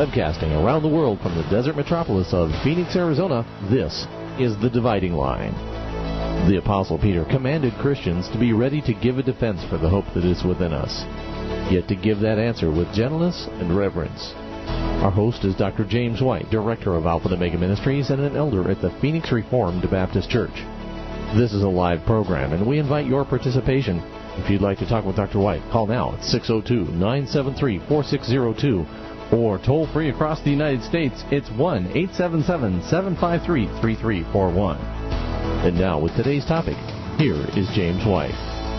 Broadcasting around the world from the desert metropolis of Phoenix, Arizona, this is The Dividing Line. The Apostle Peter commanded Christians to be ready to give a defense for the hope that is within us, yet to give that answer with gentleness and reverence. Our host is Dr. James White, Director of Alpha and Omega Ministries and an elder at the Phoenix Reformed Baptist Church. This is a live program, and we invite your participation. If you'd like to talk with Dr. White, call now at 602-973-4602, or toll free across the United States, it's 1-877-753-3341. And now, with today's topic, here is James White.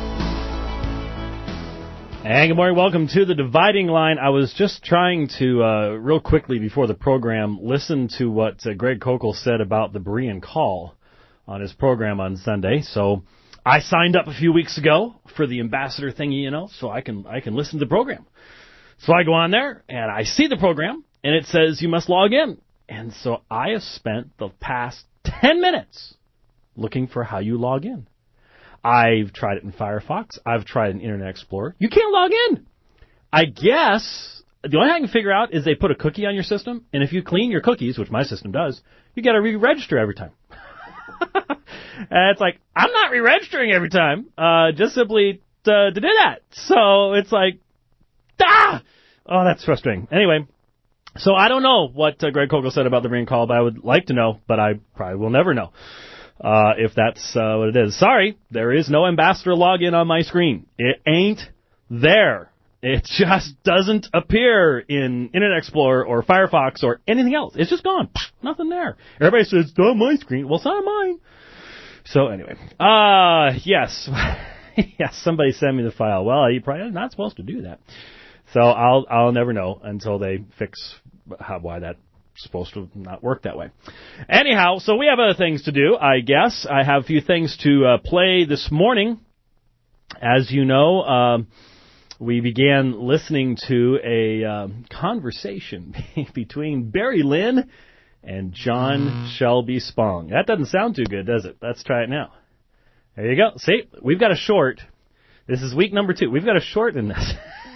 And good morning. Welcome to The Dividing Line. I was just trying to, real quickly before the program, listen to what Greg Koukl said about the Berean call on his program on Sunday. So I signed up a few weeks ago for the ambassador thingy, so I can listen to the program. So I go on there, and I see the program, and it says you must log in. And so I have spent the past 10 minutes looking for how you log in. I've tried it in Firefox. I've tried it in Internet Explorer. You can't log in. I guess the only thing I can figure out is they put a cookie on your system, and if you clean your cookies, which my system does, you got to re-register every time. And it's like, I'm not re-registering every time, just simply to do that. So it's like, oh, that's frustrating. Anyway, so I don't know what Greg Koukl said about the Berean call, but I would like to know, but I probably will never know if that's what it is. Sorry, there is no ambassador login on my screen. It ain't there. It just doesn't appear in Internet Explorer or Firefox or anything else. It's just gone. Nothing there. Everybody says, it's on my screen. Well, it's not on mine. So anyway, yes. Yes, somebody sent me the file. Well, you're probably not supposed to do that. So I'll never know until they fix why that's supposed to not work that way. Anyhow, so we have other things to do, I guess. I have a few things to play this morning. As you know, we began listening to a conversation between Barry Lynn and John Shelby Spong. That doesn't sound too good, does it? Let's try it now. There you go. See, we've got a short. This is week number 2. We've got a short in this.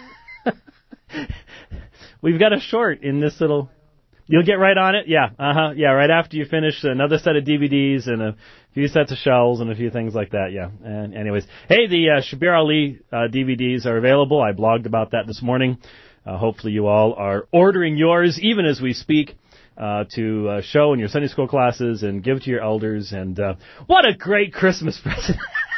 We've got a short in this little... You'll get right on it? Yeah. Yeah, right after you finish another set of DVDs and a few sets of shells and a few things like that, yeah. And anyways, hey, the Shabir Ali DVDs are available. I blogged about that this morning. Hopefully you all are ordering yours, even as we speak, to show in your Sunday school classes and give to your elders. And what a great Christmas present.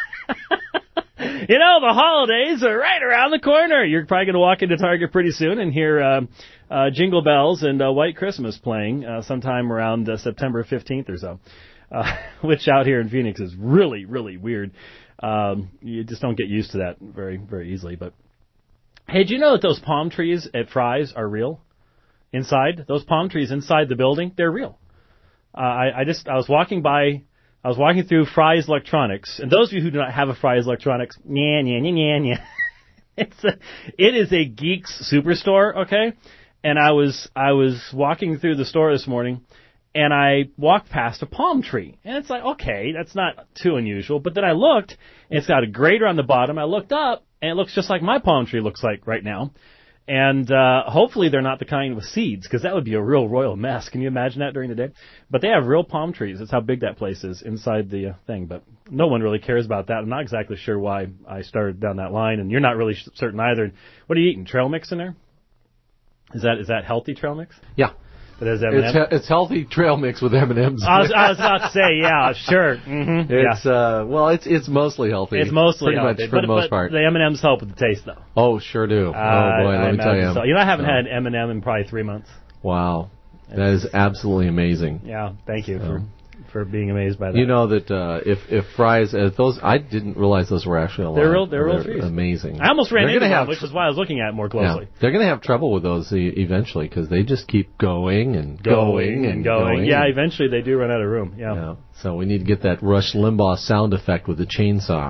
The holidays are right around the corner. You're probably going to walk into Target pretty soon and hear Jingle Bells and White Christmas playing sometime around September 15th or so, which out here in Phoenix is really, really weird. You just don't get used to that very, very easily. But hey, did you know that those palm trees at Fry's are real? Inside, those palm trees inside the building, they're real. I was walking through Fry's Electronics, and those of you who do not have a Fry's Electronics, it is a geek's superstore, okay? And I was walking through the store this morning, and I walked past a palm tree, and it's like, okay, that's not too unusual. But then I looked, and it's got a grater on the bottom. I looked up, and it looks just like my palm tree looks like right now. And hopefully they're not the kind with seeds, because that would be a real royal mess. Can you imagine that during the day? But they have real palm trees. That's how big that place is inside the thing. But no one really cares about that. I'm not exactly sure why I started down that line, and you're not really certain either. What are you eating? Trail mix in there? Is that healthy trail mix? Yeah. That has M&Ms? It's healthy trail mix with M&Ms. I was about to say, yeah, sure. Mm-hmm. It's mostly healthy. It's mostly pretty healthy. much for the most part. The M&Ms help with the taste, though. Oh, sure do. Oh boy, let me tell you. So. I haven't had an M&M in probably 3 months. Wow, that is absolutely amazing. Yeah, thank you for being amazed by that. You know that if Fry's, those, I didn't realize those were actually alive. They're real trees. Amazing. I almost ran into one, which is why I was looking at it more closely. Yeah, they're going to have trouble with those eventually because they just keep going and going and going. Yeah, eventually they do run out of room. Yeah. So we need to get that Rush Limbaugh sound effect with the chainsaw.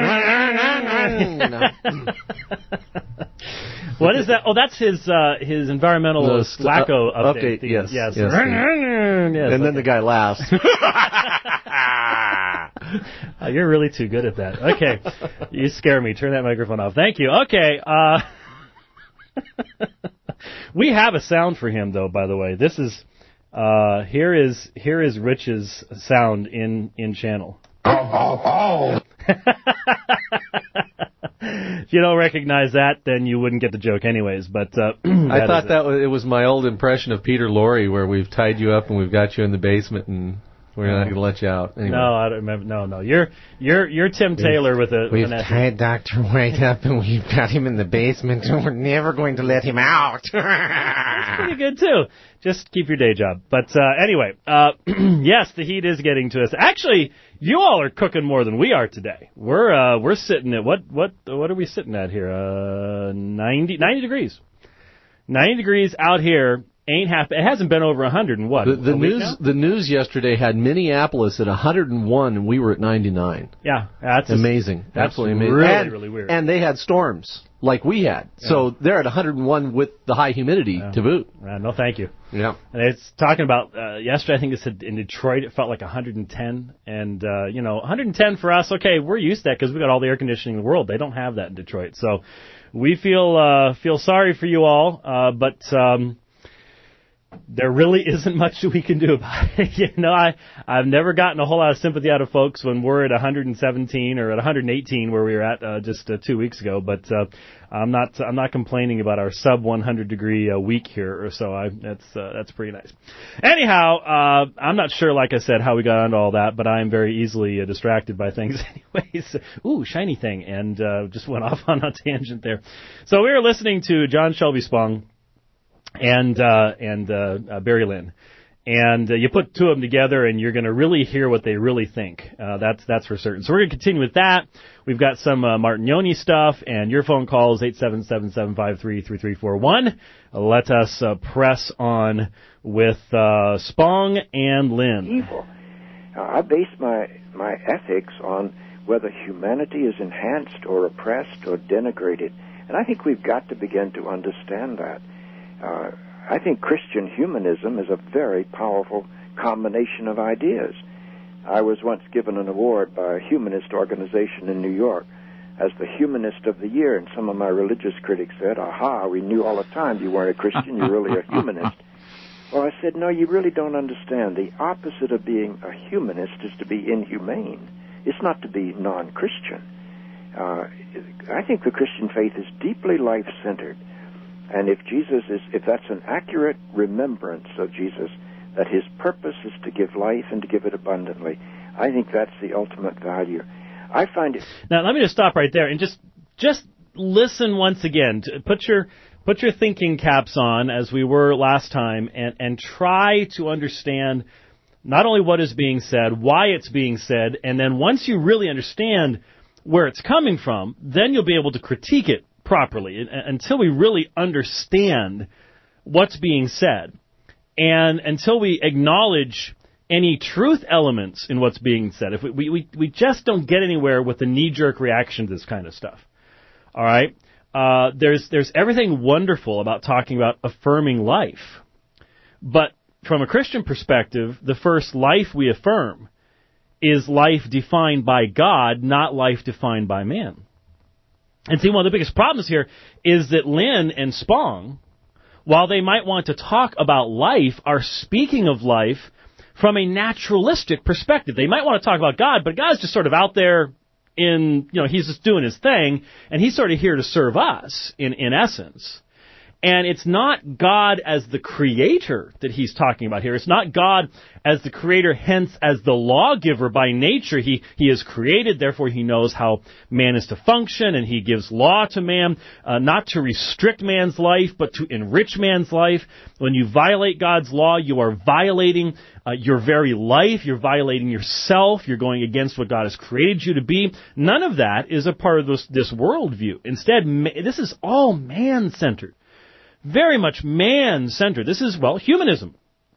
What is that? Oh, that's his environmental wacko update. Yes. And then the guy laughs. You're really too good at that. Okay. You scare me. Turn that microphone off. Thank you. Okay. We have a sound for him, though. By the way, this is here is Rich's sound in channel. If you don't recognize that, then you wouldn't get the joke anyways. But I thought it was my old impression of Peter Lorre, where we've tied you up and we've got you in the basement and we're not going to let you out. Anyway. No, I don't remember. No. You're Tim Taylor with a. We've tied Dr. White up and we've got him in the basement and we're never going to let him out. That's pretty good too. Just keep your day job. But anyway, yes, the heat is getting to us. Actually, you all are cooking more than we are today. We're sitting at what are we sitting at here? 90 degrees. 90 degrees out here. It hasn't been over 100 in what? The news yesterday had Minneapolis at 101 and we were at 99. Yeah, that's amazing. Absolutely amazing. Really weird. And they had storms like we had. Yeah. So they're at 101 with the high humidity to boot. No, thank you. Yeah. And it's talking about yesterday. I think it said in Detroit it felt like 110, and 110 for us. Okay, we're used to that because we got all the air conditioning in the world. They don't have that in Detroit, so we feel sorry for you all, but. There really isn't much that we can do about it. I've never gotten a whole lot of sympathy out of folks when we're at 117 or at 118 where we were at just 2 weeks ago. But I'm not complaining about our sub 100 degree week here or so. That's pretty nice. Anyhow, I'm not sure, like I said, how we got onto all that, but I am very easily distracted by things anyways. Ooh, shiny thing, and just went off on a tangent there. So we were listening to John Shelby Spong and Barry Lynn. And you put two of them together, and you're going to really hear what they really think. That's for certain. So we're going to continue with that. We've got some Martin Yoni stuff, and your phone calls, 877-753-3341. Let us press on with Spong and Lynn. Evil. I base my ethics on whether humanity is enhanced or oppressed or denigrated. And I think we've got to begin to understand that. I think Christian humanism is a very powerful combination of ideas. I was once given an award by a humanist organization in New York as the Humanist of the Year, and some of my religious critics said, aha, we knew all the time you weren't a Christian, you're really a humanist. Well, I said, no, you really don't understand. The opposite of being a humanist is to be inhumane. It's not to be non-Christian. I think the Christian faith is deeply life-centered. And if that's an accurate remembrance of Jesus, that his purpose is to give life and to give it abundantly, I think that's the ultimate value. I find it. Now, let me just stop right there and just listen once again. Put your thinking caps on as we were last time, and try to understand not only what is being said, why it's being said, and then once you really understand where it's coming from, then you'll be able to critique it properly until we really understand what's being said, and until we acknowledge any truth elements in what's being said. If we just don't get anywhere with the knee-jerk reaction to this kind of stuff. All right, there's everything wonderful about talking about affirming life, but from a Christian perspective, the first life we affirm is life defined by God, not life defined by man. And see, one of the biggest problems here is that Lynn and Spong, while they might want to talk about life, are speaking of life from a naturalistic perspective. They might want to talk about God, but God's just sort of out there he's just doing his thing, and he's sort of here to serve us, in essence. And it's not God as the creator that he's talking about here. It's not God as the creator, hence as the lawgiver by nature. He is created, therefore he knows how man is to function, and he gives law to man, not to restrict man's life, but to enrich man's life. When you violate God's law, you are violating your very life. You're violating yourself. You're going against what God has created you to be. None of that is a part of this worldview. Instead, this is all man-centered. Very much man-centered. This is, humanism.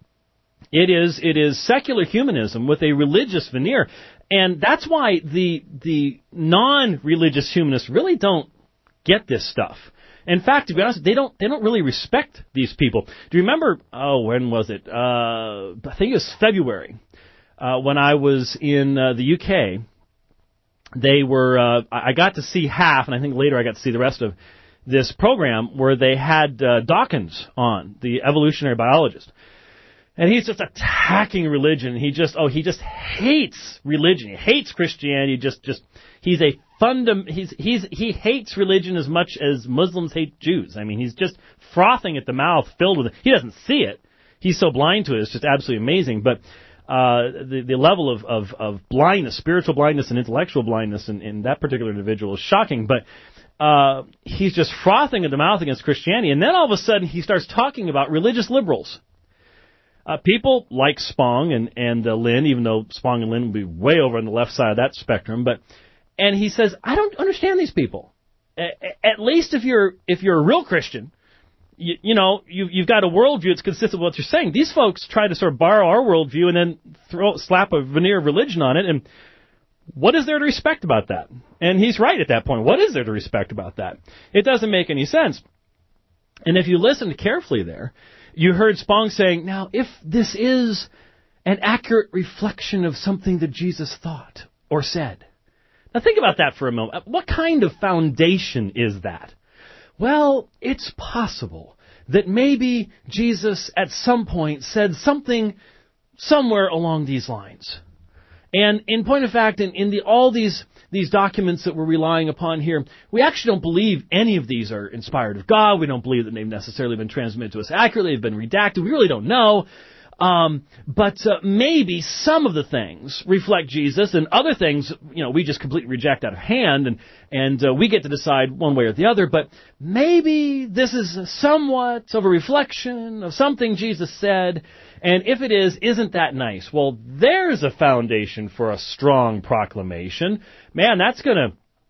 It is secular humanism with a religious veneer. And that's why the non-religious humanists really don't get this stuff. In fact, to be honest, they don't really respect these people. Do you remember, when was it? I think it was February, when I was in the UK. They were, I got to see half, and I think later I got to see the rest of this program where they had Dawkins on, the evolutionary biologist. And he's just attacking religion. He just hates religion. He hates Christianity. He hates religion as much as Muslims hate Jews. I mean, he's just frothing at the mouth, filled with it. He doesn't see it. He's so blind to it. It's just absolutely amazing. But the level of blindness, spiritual blindness and intellectual blindness in that particular individual is shocking. But he's just frothing at the mouth against Christianity. And then all of a sudden he starts talking about religious liberals. People like Spong and Lynn, even though Spong and Lynn will be way over on the left side of that spectrum. And he says, I don't understand these people. At least if you're a real Christian, you've got a worldview that's consistent with what you're saying. These folks try to sort of borrow our worldview and then slap a veneer of religion on it. And what is there to respect about that? And he's right at that point. What is there to respect about that? It doesn't make any sense. And if you listen carefully there, you heard Spong saying, now, if this is an accurate reflection of something that Jesus thought or said. Now, think about that for a moment. What kind of foundation is that? Well, it's possible that maybe Jesus at some point said something somewhere along these lines. And in point of fact, in all these documents that we're relying upon here, we actually don't believe any of these are inspired of God. We don't believe that they've necessarily been transmitted to us accurately. They've been redacted. We really don't know. But maybe some of the things reflect Jesus, and other things, we just completely reject out of hand, and we get to decide one way or the other. But maybe this is somewhat of a reflection of something Jesus said, and if it is, isn't that nice? Well, there's a foundation for a strong proclamation. Man, that's gonna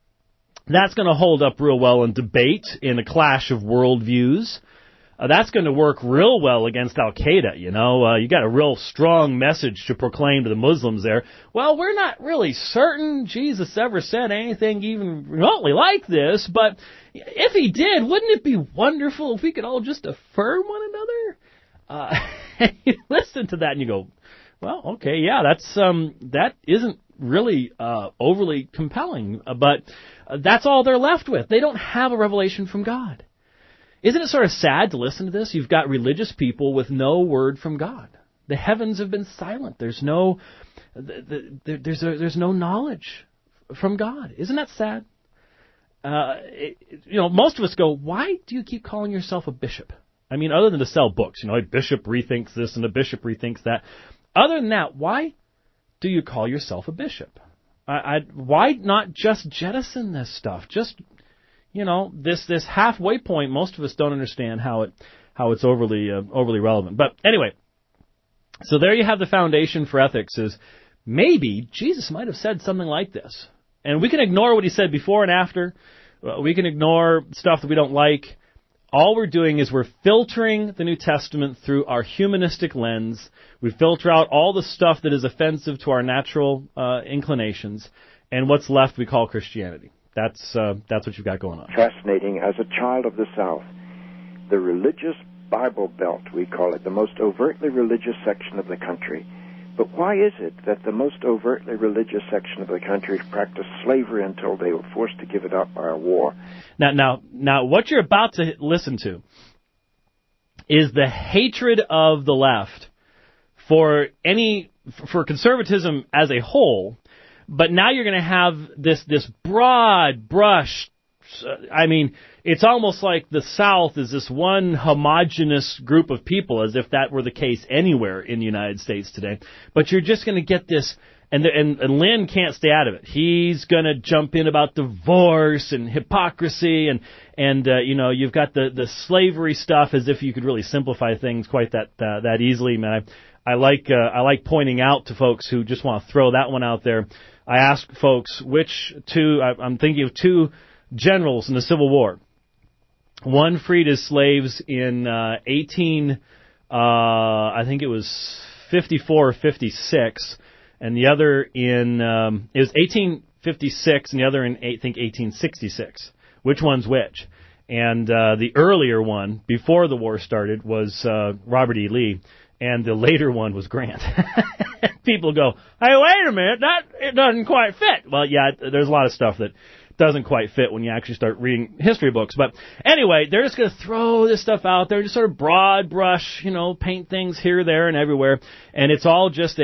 hold up real well in debate, in a clash of worldviews. That's going to work real well against Al-Qaeda, you got a real strong message to proclaim to the Muslims there. Well, we're not really certain Jesus ever said anything even remotely like this, but if he did, wouldn't it be wonderful if we could all just affirm one another? And you listen to that and you go, well, okay, yeah, that isn't really overly compelling, but that's all they're left with. They don't have a revelation from God. Isn't it sort of sad to listen to this? You've got religious people with no word from God. The heavens have been silent. There's no knowledge from God. Isn't that sad? Most of us go, why do you keep calling yourself a bishop? I mean, other than to sell books, a bishop rethinks this and a bishop rethinks that. Other than that, why do you call yourself a bishop? Why not just jettison this stuff? Just this halfway point, most of us don't understand how it's overly relevant. But anyway, so there you have the foundation for ethics is maybe Jesus might have said something like this. And we can ignore what he said before and after. We can ignore stuff that we don't like. All we're doing is we're filtering the New Testament through our humanistic lens. We filter out all the stuff that is offensive to our natural inclinations, and what's left we call Christianity. That's what you've got going on. Fascinating. As a child of the South, the religious Bible Belt, we call it, the most overtly religious section of the country. But why is it that the most overtly religious section of the country practiced slavery until they were forced to give it up by a war? Now, what you're about to listen to is the hatred of the left for conservatism as a whole. But now you're going to have this broad brush. I mean, it's almost like the South is this one homogenous group of people, as if that were the case anywhere in the United States today. But you're just going to get this, and Lynn can't stay out of it. He's going to jump in about divorce and hypocrisy, and you've got the slavery stuff, as if you could really simplify things quite that easily. Man, I like pointing out to folks who just want to throw that one out there. I ask folks I'm thinking of two generals in the Civil War. One freed his slaves in I think it was 54 or 56, and the other it was 1856, and the other in, I think, 1866. Which one's which? And the earlier one, before the war started, was Robert E. Lee, and the later one was Grant. People go, hey, wait a minute, it doesn't quite fit. Well, yeah, there's a lot of stuff that doesn't quite fit when you actually start reading history books. But anyway, they're just going to throw this stuff out there, just sort of broad brush, paint things here, there, and everywhere. And it's all just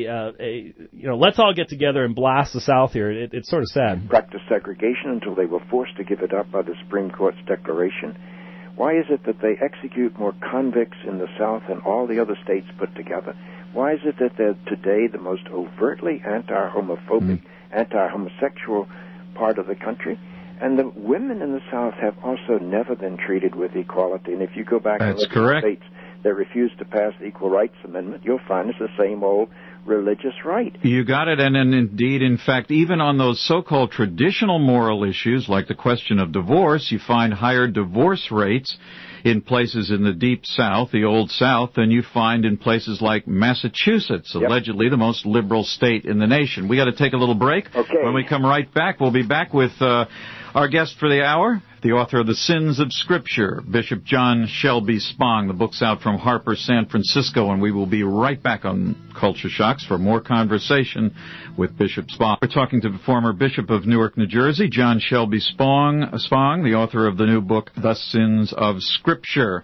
let's all get together and blast the South here. It's sort of sad. Practice segregation until they were forced to give it up by the Supreme Court's declaration. Why is it that they execute more convicts in the South than all the other states put together? Why is it that they're today the most overtly anti-homophobic, anti-homosexual part of the country? And the women in the South have also never been treated with equality. And if you go back and look at the states that refused to pass the Equal Rights Amendment, you'll find it's the same old religious right. You got it, and indeed, in fact, even on those so-called traditional moral issues, like the question of divorce, you find higher divorce rates in places in the Deep South, the Old South, than you find in places like Massachusetts, allegedly the most liberal state in the nation. We got to take a little break. Okay. When we come right back, we'll be back with our guest for the hour, the author of The Sins of Scripture, Bishop John Shelby Spong. The book's out from Harper San Francisco, and we will be right back on Culture Shocks for more conversation with Bishop Spong. We're talking to the former Bishop of Newark, New Jersey, John Shelby Spong, the author of the new book, The Sins of Scripture.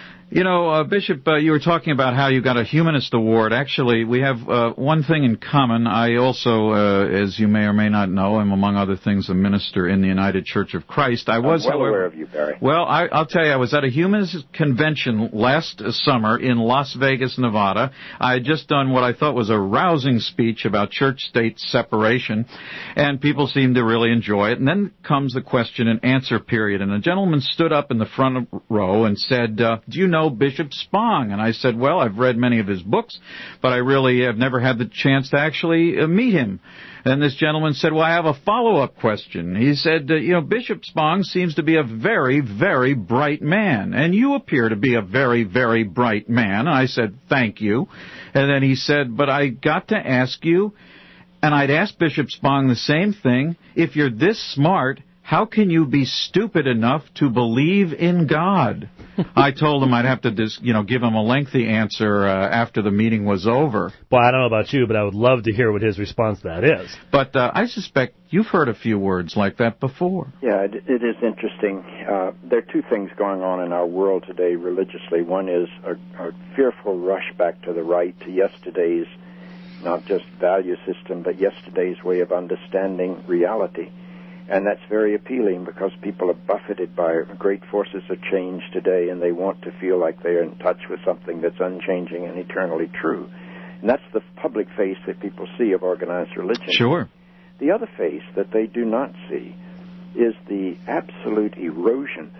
Bishop, you were talking about how you got a Humanist Award. Actually, we have one thing in common. I also, as you may or may not know, am, among other things, a minister in the United Church of Christ. I'm well aware of you, Barry. Well, I'll tell you, I was at a Humanist convention last summer in Las Vegas, Nevada. I had just done what I thought was a rousing speech about church-state separation, and people seemed to really enjoy it. And then comes the question and answer period, and a gentleman stood up in the front row and said, do you know Bishop Spong? And I said, well, I've read many of his books, but I really have never had the chance to actually meet him. And this gentleman said, well, I have a follow-up question. He said, Bishop Spong seems to be a very, very bright man, and you appear to be a very, very bright man. And I said, thank you. And then he said, but I got to ask you, and I'd asked Bishop Spong the same thing, if you're this smart, how can you be stupid enough to believe in God? I told him I'd have to give him a lengthy answer after the meeting was over. Well, I don't know about you, but I would love to hear what his response to that is. But I suspect you've heard a few words like that before. Yeah, it is interesting. There are two things going on in our world today religiously. One is a fearful rush back to the right, to yesterday's not just value system, but yesterday's way of understanding reality. And that's very appealing because people are buffeted by great forces of change today, and they want to feel like they're in touch with something that's unchanging and eternally true. And that's the public face that people see of organized religion. Sure. The other face that they do not see is the absolute erosion,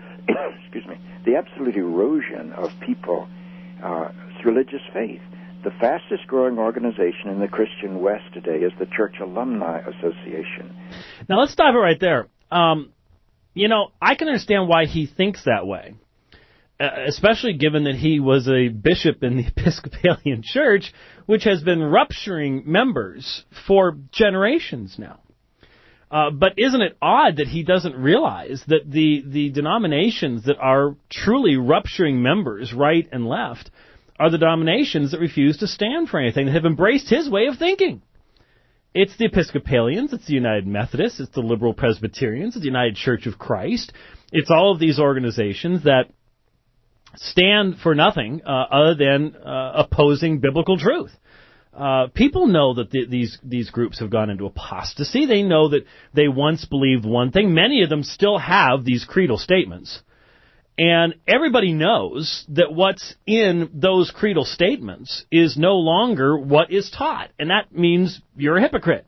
the absolute erosion of people's religious faith. The fastest growing organization in the Christian West today is the Church Alumni Association. Now, let's stop it right there. I can understand why he thinks that way, especially given that he was a bishop in the Episcopalian Church, which has been rupturing members for generations now. But isn't it odd that he doesn't realize that the denominations that are truly rupturing members, right and left, are the denominations that refuse to stand for anything, that have embraced his way of thinking. It's the Episcopalians, it's the United Methodists, it's the Liberal Presbyterians, it's the United Church of Christ. It's all of these organizations that stand for nothing other than opposing biblical truth. People know that these groups have gone into apostasy. They know that they once believed one thing. Many of them still have these creedal statements. And everybody knows that what's in those creedal statements is no longer what is taught. And that means you're a hypocrite.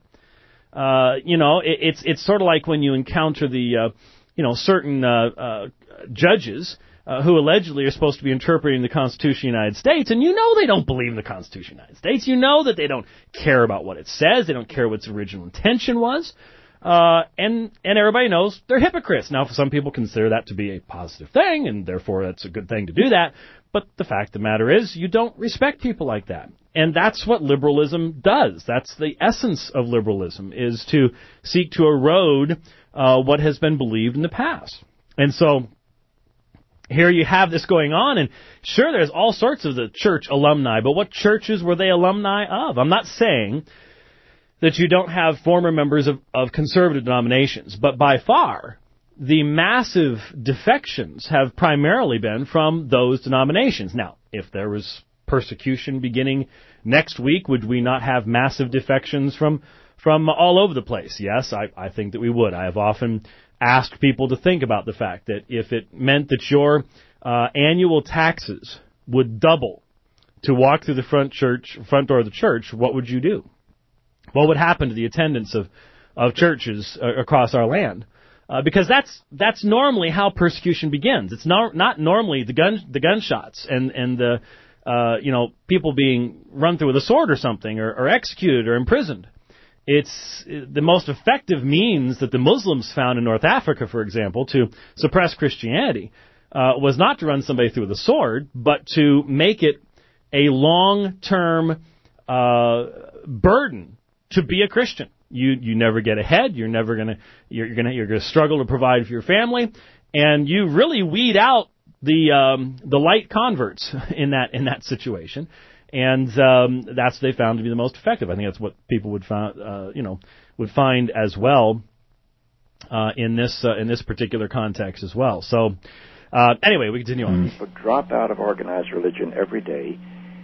It's sort of like when you encounter the, certain judges who allegedly are supposed to be interpreting the Constitution of the United States, and you know they don't believe in the Constitution of the United States. You know that they don't care about what it says. They don't care what its original intention was. And everybody knows they're hypocrites. Now, some people consider that to be a positive thing, and therefore that's a good thing to do that. But the fact of the matter is, you don't respect people like that. And that's what liberalism does. That's the essence of liberalism, is to seek to erode what has been believed in the past. And so here you have this going on, and sure, there's all sorts of the church alumni, but what churches were they alumni of? I'm not saying that you don't have former members of conservative denominations. But by far, the massive defections have primarily been from those denominations. Now, if there was persecution beginning next week, would we not have massive defections from all over the place? Yes, I think that we would. I have often asked people to think about the fact that if it meant that your annual taxes would double to walk through the front door of the church, what would you do? What would happen to the attendance of churches across our land? Because that's normally how persecution begins. It's not normally the gunshots and the people being run through with a sword or something, or executed or imprisoned. It's the most effective means that the Muslims found in North Africa, for example, to suppress Christianity, was not to run somebody through with a sword, but to make it a long-term burden to be a Christian. You never get ahead. You're gonna struggle to provide for your family, and you really weed out the light converts in that situation. And that's what they found to be the most effective. I think that's what people would find as well in this particular context as well. So anyway, we continue on. People drop out of organized religion every day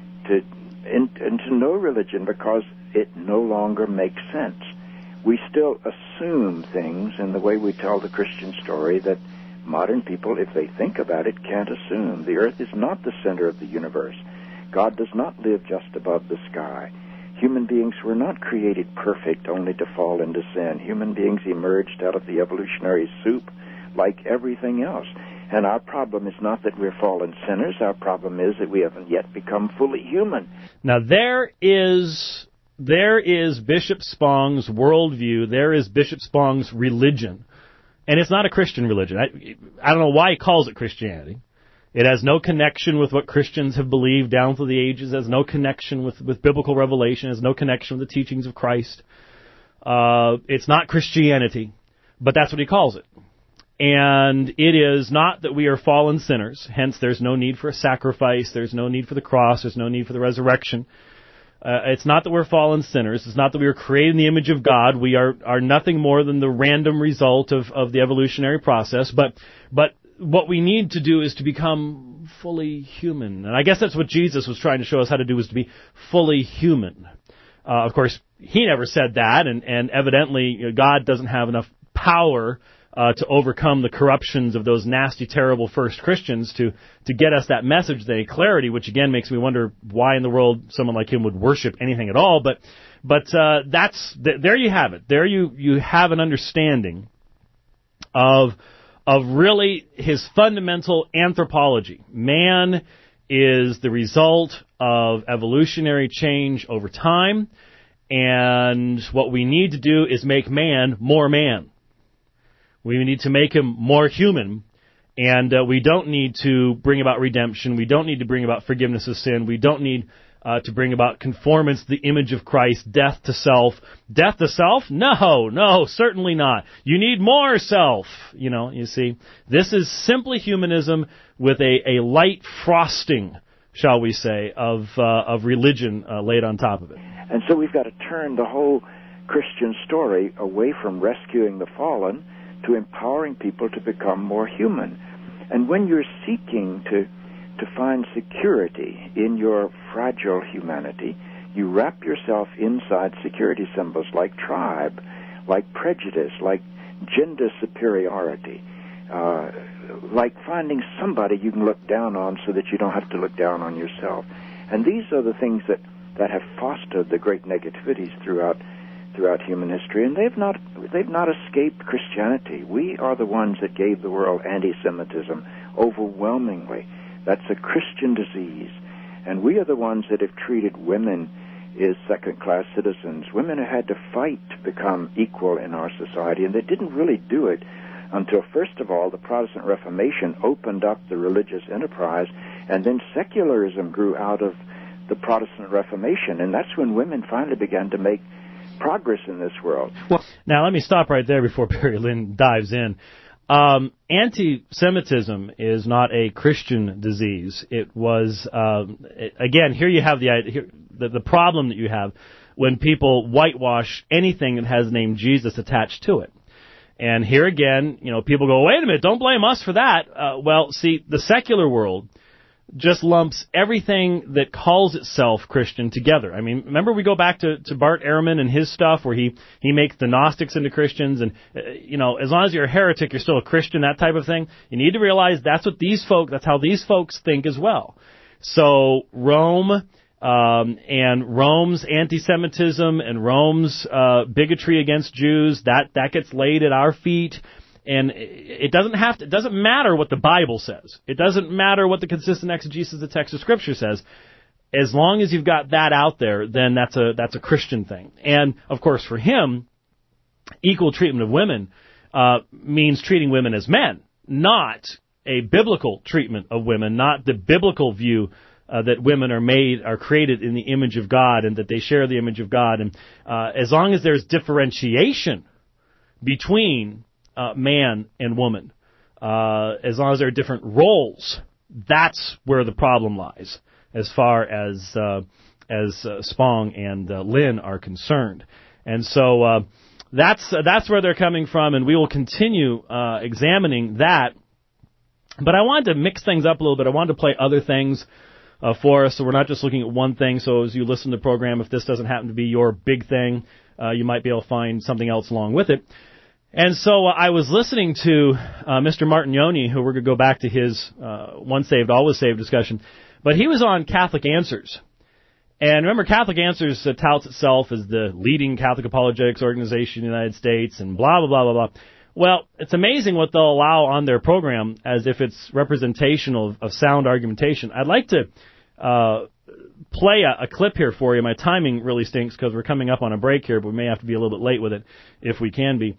into no religion because it no longer makes sense. We still assume things in the way we tell the Christian story that modern people, if they think about it, can't assume. The earth is not the center of the universe. God does not live just above the sky. Human beings were not created perfect only to fall into sin. Human beings emerged out of the evolutionary soup like everything else. And our problem is not that we're fallen sinners. Our problem is that we haven't yet become fully human. Now, there is Bishop Spong's worldview. There is Bishop Spong's religion. And it's not a Christian religion. I don't know why he calls it Christianity. It has no connection with what Christians have believed down through the ages. It has no connection with biblical revelation. It has no connection with the teachings of Christ. It's not Christianity, but that's what he calls it. And it is not that we are fallen sinners. Hence, there's no need for a sacrifice. There's no need for the cross. There's no need for the resurrection. It's not that we're fallen sinners. It's not that we were created in the image of God. We are nothing more than the random result of the evolutionary process. But what we need to do is to become fully human. And I guess that's what Jesus was trying to show us how to do, was to be fully human. Of course, he never said that, and evidently God doesn't have enough power to overcome the corruptions of those nasty, terrible first Christians to get us that message, the clarity, which again makes me wonder why in the world someone like him would worship anything at all. But there you have it. There you have an understanding of really his fundamental anthropology. Man is the result of evolutionary change over time, and what we need to do is make man more man. We need to make him more human, and we don't need to bring about redemption. We don't need to bring about forgiveness of sin. We don't need to bring about conformance to the image of Christ, death to self. Death to self? No, certainly not. You need more self. You see, this is simply humanism with a light frosting, shall we say, of religion laid on top of it. And so we've got to turn the whole Christian story away from rescuing the fallen to empowering people to become more human. And when you're seeking to find security in your fragile humanity, you wrap yourself inside security symbols like tribe, like prejudice, like gender superiority, like finding somebody you can look down on so that you don't have to look down on yourself. And these are the things that have fostered the great negativities throughout human history, and they've not escaped Christianity. We are the ones that gave the world anti-Semitism overwhelmingly. That's a Christian disease. And we are the ones that have treated women as second-class citizens. Women have had to fight to become equal in our society, and they didn't really do it until, first of all, the Protestant Reformation opened up the religious enterprise, and then secularism grew out of the Protestant Reformation, and that's when women finally began to make progress in this world. Now, let me stop right there before Barry Lynn dives in. Anti-Semitism is not a Christian disease. It was, again, here you have the problem that you have when people whitewash anything that has the name Jesus attached to it. And here again, people go, wait a minute, don't blame us for that. Well, see, the secular world just lumps everything that calls itself Christian together. I mean, remember we go back to Bart Ehrman and his stuff where he makes the Gnostics into Christians, and, as long as you're a heretic, you're still a Christian, that type of thing. You need to realize that's how these folks think as well. So Rome, and Rome's anti-Semitism and Rome's bigotry against Jews, that gets laid at our feet. And it doesn't matter what the Bible says. It doesn't matter what the consistent exegesis of the text of Scripture says. As long as you've got that out there, then that's a Christian thing. And of course, for him, equal treatment of women means treating women as men, not a biblical treatment of women, not the biblical view that women are created in the image of God and that they share the image of God. And as long as there's differentiation between man and woman, as long as there are different roles, that's where the problem lies, as far as Spong and Lynn are concerned. And so that's where they're coming from, and we will continue examining that. But I wanted to mix things up a little bit. I wanted to play other things for us, so we're not just looking at one thing. So as you listen to the program, if this doesn't happen to be your big thing, you might be able to find something else along with it. And so I was listening to Mr. Martignoni, who we're going to go back to his once saved, always saved discussion. But he was on Catholic Answers. And remember, Catholic Answers touts itself as the leading Catholic apologetics organization in the United States and blah, blah, blah, blah, blah. Well, it's amazing what they'll allow on their program as if it's representational of sound argumentation. I'd like to play a clip here for you. My timing really stinks because we're coming up on a break here, but we may have to be a little bit late with it if we can be.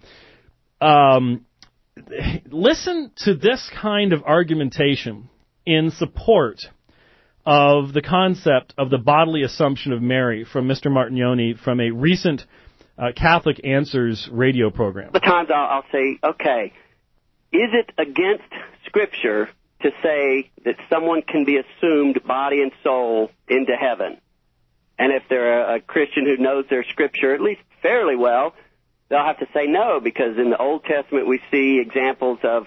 Listen to this kind of argumentation in support of the concept of the bodily assumption of Mary from Mr. Martignoni from a recent Catholic Answers radio program. The times I'll say, okay, is it against Scripture to say that someone can be assumed body and soul into heaven? And if they're a Christian who knows their Scripture at least fairly well, they'll have to say no, because in the Old Testament we see examples of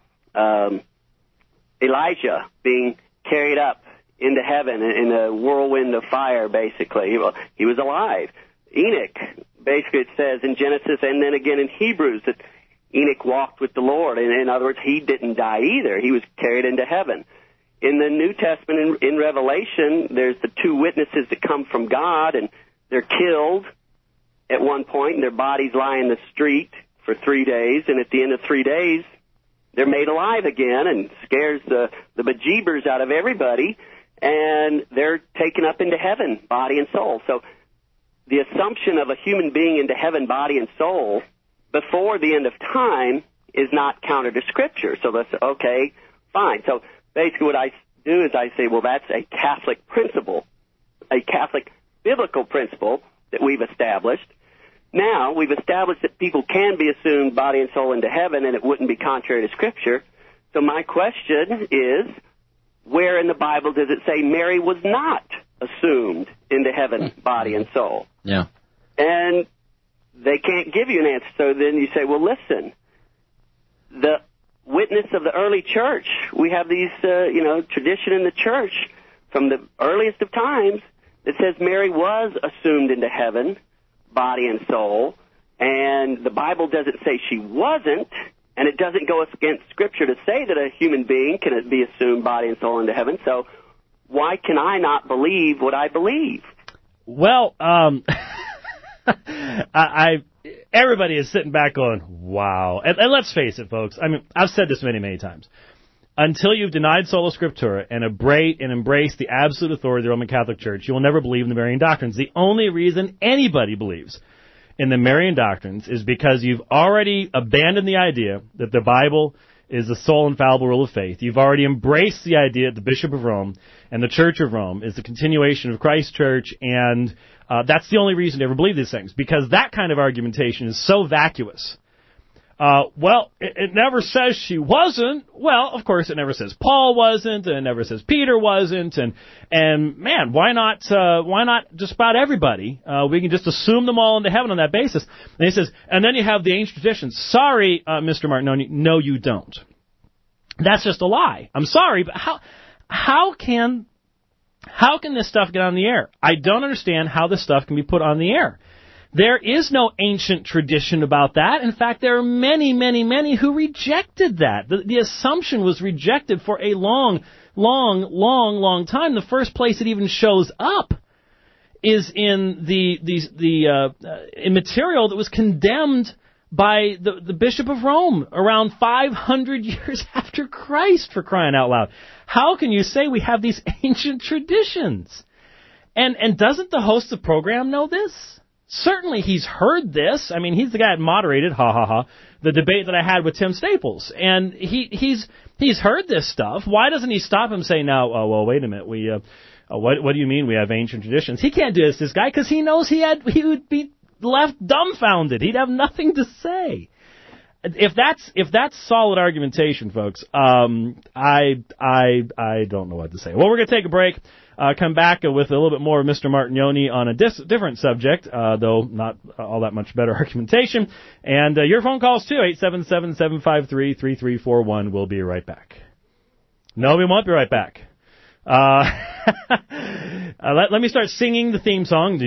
Elijah being carried up into heaven in a whirlwind of fire, basically. He was alive. Enoch, basically it says in Genesis and then again in Hebrews that Enoch walked with the Lord. And in other words, he didn't die either. He was carried into heaven. In the New Testament, in Revelation, there's the two witnesses that come from God, and they're killed at one point, and their bodies lie in the street for 3 days, and at the end of 3 days, they're made alive again, and scares the bejeebers out of everybody, and they're taken up into heaven, body and soul. So the assumption of a human being into heaven, body and soul, before the end of time is not counter to Scripture. So that's okay, fine. So basically what I do is I say, well, that's a Catholic principle, a Catholic biblical principle that we've established. Now, we've established that people can be assumed body and soul into heaven, and it wouldn't be contrary to Scripture. So my question is, where in the Bible does it say Mary was not assumed into heaven, body and soul? Yeah. And they can't give you an answer. So then you say, well, listen, the witness of the early church, we have these, tradition in the church from the earliest of times that says Mary was assumed into heaven, body and soul, and the Bible doesn't say she wasn't, and it doesn't go against Scripture to say that a human being can be assumed body and soul into heaven. So why can I not believe what I believe? Well, everybody is sitting back going, wow. And let's face it, folks. I mean, I've said this many, many times. Until you've denied sola scriptura and embraced the absolute authority of the Roman Catholic Church, you will never believe in the Marian doctrines. The only reason anybody believes in the Marian doctrines is because you've already abandoned the idea that the Bible is the sole infallible rule of faith. You've already embraced the idea that the Bishop of Rome and the Church of Rome is the continuation of Christ's Church, and that's the only reason to ever believe these things, because that kind of argumentation is so vacuous Well, it never says she wasn't. Well, of course, it never says Paul wasn't, and it never says Peter wasn't, and man, why not just about everybody? We can just assume them all into heaven on that basis. And he says, and then you have the ancient traditions. Sorry, Mr. Martinoni, no, you don't. That's just a lie. I'm sorry, but how can this stuff get on the air? I don't understand how this stuff can be put on the air. There is no ancient tradition about that. In fact, there are many, many, many who rejected that. The assumption was rejected for a long time. The first place it even shows up is in the material that was condemned by the Bishop of Rome around 500 years after Christ, for crying out loud. How can you say we have these ancient traditions? And doesn't the host of the program know this? Certainly he's heard this. I mean, he's the guy that moderated, the debate that I had with Tim Staples. And he's heard this stuff. Why doesn't he stop him saying, now, well, wait a minute, what do you mean we have ancient traditions? He can't do this guy, because he knows he would be left dumbfounded. He'd have nothing to say. If that's solid argumentation, folks, I don't know what to say. Well, we're going to take a break. Come back with a little bit more of Mr. Martignoni on a different subject, though not all that much better argumentation. And your phone calls, too, 877-753-3341. We'll be right back. No, we won't be right back. Let me start singing the theme song.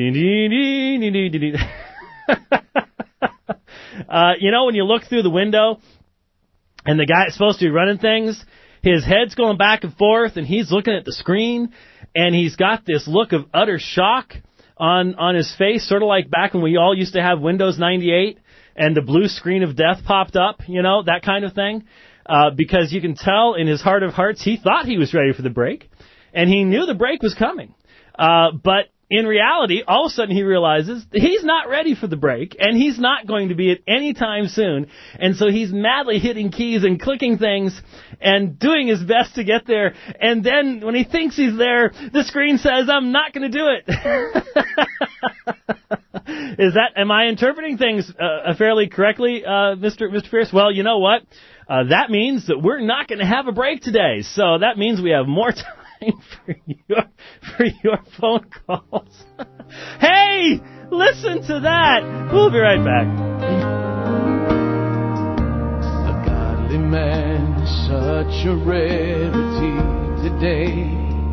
When you look through the window and the guy is supposed to be running things, his head's going back and forth, and he's looking at the screen, and he's got this look of utter shock on his face, sort of like back when we all used to have Windows 98 and the blue screen of death popped up, that kind of thing. Because you can tell in his heart of hearts he thought he was ready for the break, and he knew the break was coming. But in reality, all of a sudden he realizes he's not ready for the break, and he's not going to be at any time soon. And so he's madly hitting keys and clicking things and doing his best to get there. And then when he thinks he's there, the screen says, I'm not going to do it. Am I interpreting things fairly correctly, Mr. Pierce? Well, you know what? That means that we're not going to have a break today. So that means we have more time for your phone calls. Hey, listen to that. We'll be right back. A godly man is such a rarity today.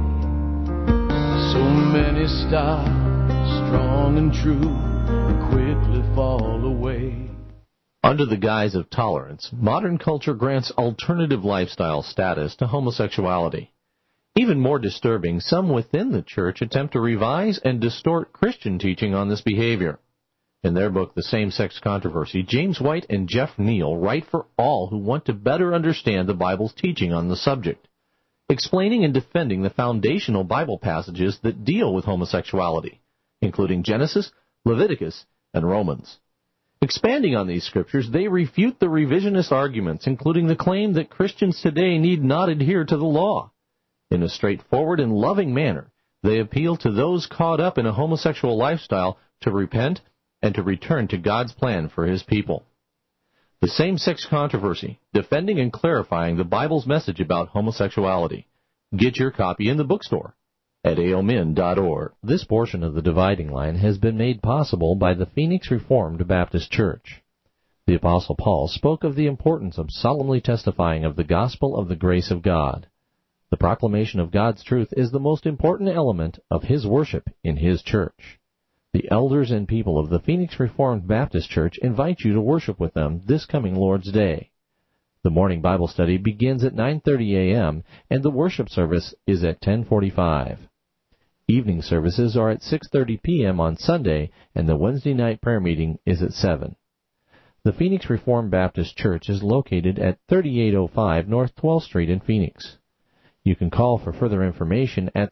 So many start strong and true and quickly fall away. Under the guise of tolerance, modern culture grants alternative lifestyle status to homosexuality. Even more disturbing, some within the church attempt to revise and distort Christian teaching on this behavior. In their book, The Same-Sex Controversy, James White and Jeff Neal write for all who want to better understand the Bible's teaching on the subject, explaining and defending the foundational Bible passages that deal with homosexuality, including Genesis, Leviticus, and Romans. Expanding on these scriptures, they refute the revisionist arguments, including the claim that Christians today need not adhere to the law. In a straightforward and loving manner, they appeal to those caught up in a homosexual lifestyle to repent and to return to God's plan for His people. The Same-Sex Controversy, defending and clarifying the Bible's message about homosexuality. Get your copy in the bookstore at aomin.org. This portion of the Dividing Line has been made possible by the Phoenix Reformed Baptist Church. The Apostle Paul spoke of the importance of solemnly testifying of the gospel of the grace of God. The proclamation of God's truth is the most important element of His worship in His church. The elders and people of the Phoenix Reformed Baptist Church invite you to worship with them this coming Lord's Day. The morning Bible study begins at 9:30 a.m., and the worship service is at 10:45. Evening services are at 6:30 p.m. on Sunday, and the Wednesday night prayer meeting is at 7. The Phoenix Reformed Baptist Church is located at 3805 North 12th Street in Phoenix. You can call for further information at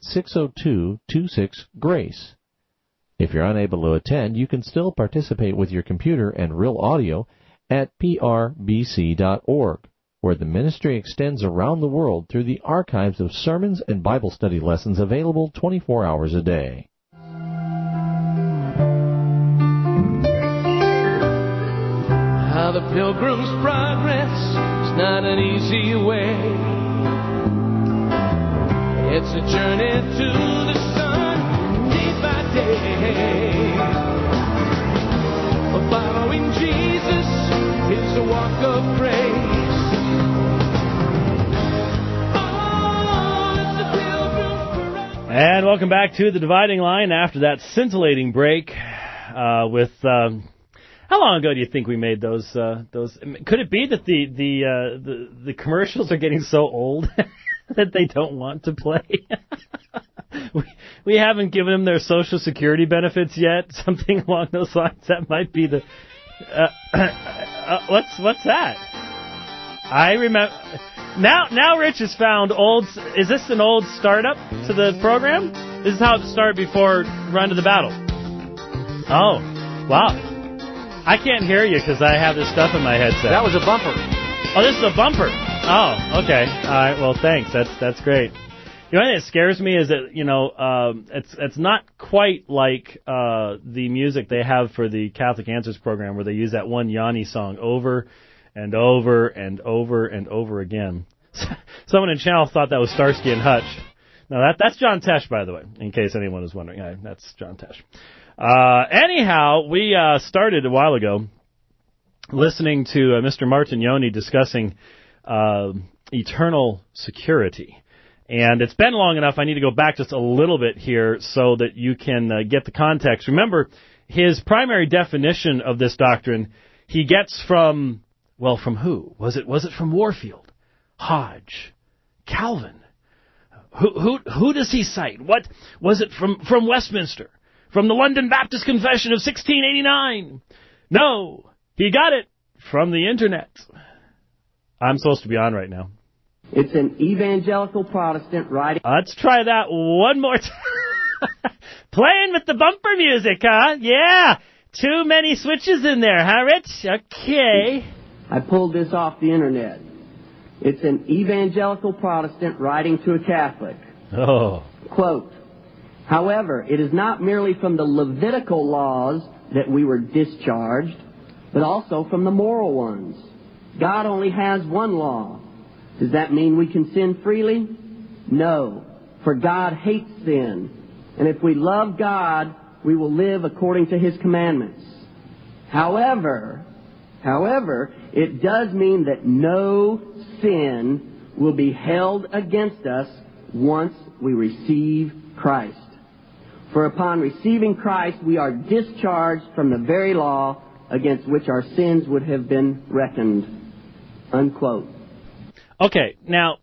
602-26-GRACE. If you're unable to attend, you can still participate with your computer and real audio at prbc.org, where the ministry extends around the world through the archives of sermons and Bible study lessons available 24 hours a day. Have the Pilgrim's Progress is not an easy way. It's a journey to the sun, day by day. Following Jesus is a walk of praise. Oh, it's a pilgrim's parade. And welcome back to The Dividing Line after that scintillating break with... how long ago do you think we made those? Could it be that the commercials are getting so old that they don't want to play? we haven't given them their Social Security benefits yet. Something along those lines. That might be the. What's that? I remember. Now Rich has found old. Is this an old startup to the program? This is how it started before Run to the Battle. Oh, wow. I can't hear you because I have this stuff in my headset. That was a bumper. Oh, this is a bumper. Oh, okay. All right. Well, thanks. That's great. You know, one thing that scares me is that, it's not quite like the music they have for the Catholic Answers program where they use that one Yanni song over and over and over and over again. Someone in channel thought that was Starsky and Hutch. No, that's John Tesh, by the way, in case anyone was wondering. Yeah, that's John Tesh. Anyhow, we started a while ago listening to Mr. Martignoni discussing eternal security. And it's been long enough, I need to go back just a little bit here so that you can get the context. Remember, his primary definition of this doctrine, he gets from who? Was it from Warfield? Hodge? Calvin? Who does he cite? What was it from Westminster? From the London Baptist Confession of 1689? No, he got it from the Internet. I'm supposed to be on right now. It's an evangelical Protestant writing. Let's try that one more time. Playing with the bumper music, huh? Yeah. Too many switches in there, huh, Rich? Okay. I pulled this off the Internet. It's an evangelical Protestant writing to a Catholic. Oh. Quote, however, it is not merely from the Levitical laws that we were discharged, but also from the moral ones. God only has one law. Does that mean we can sin freely? No, for God hates sin. And if we love God, we will live according to His commandments. However, it does mean that no sin will be held against us once we receive Christ. For upon receiving Christ, we are discharged from the very law against which our sins would have been reckoned. Unquote. Okay, now,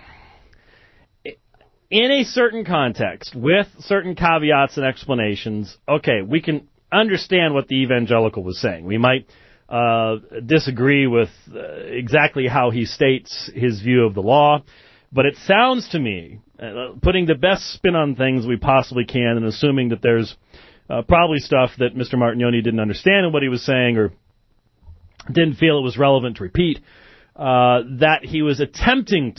in a certain context, with certain caveats and explanations, okay, we can understand what the evangelical was saying. We might disagree with exactly how he states his view of the law, but it sounds to me, putting the best spin on things we possibly can and assuming that there's probably stuff that Mr. Martignoni didn't understand in what he was saying or didn't feel it was relevant to repeat, that he was attempting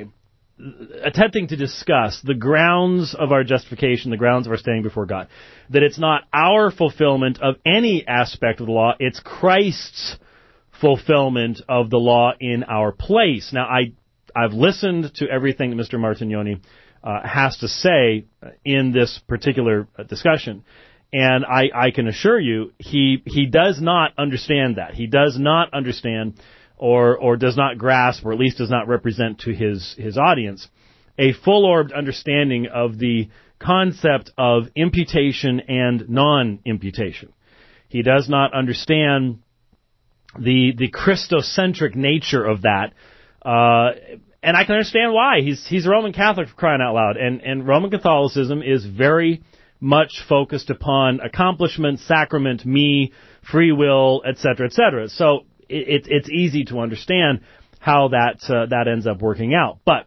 to discuss the grounds of our justification, the grounds of our standing before God. That it's not our fulfillment of any aspect of the law, it's Christ's fulfillment of the law in our place. Now, I've listened to everything that Mr. Martignoni has to say in this particular discussion, and I can assure you he does not understand that. He does not understand or does not grasp, or at least does not represent to his audience, a full-orbed understanding of the concept of imputation and non-imputation. He does not understand the Christocentric nature of that, and I can understand why. He's a Roman Catholic, for crying out loud, and Roman Catholicism is very much focused upon accomplishment, sacrament, me, free will, etc., etc. So it's easy to understand how that ends up working out. But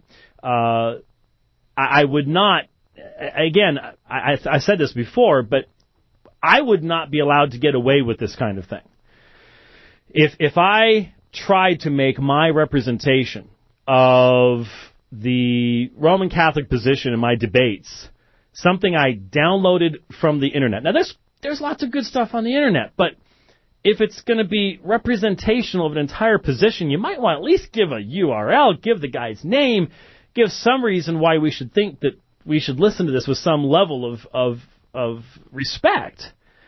I would not, again, I said this before, but I would not be allowed to get away with this kind of thing. If I tried to make my representation of the Roman Catholic position in my debates something I downloaded from the Internet. Now, there's lots of good stuff on the Internet, but if it's going to be representational of an entire position, you might want to at least give a URL, give the guy's name, give some reason why we should think that we should listen to this with some level of respect.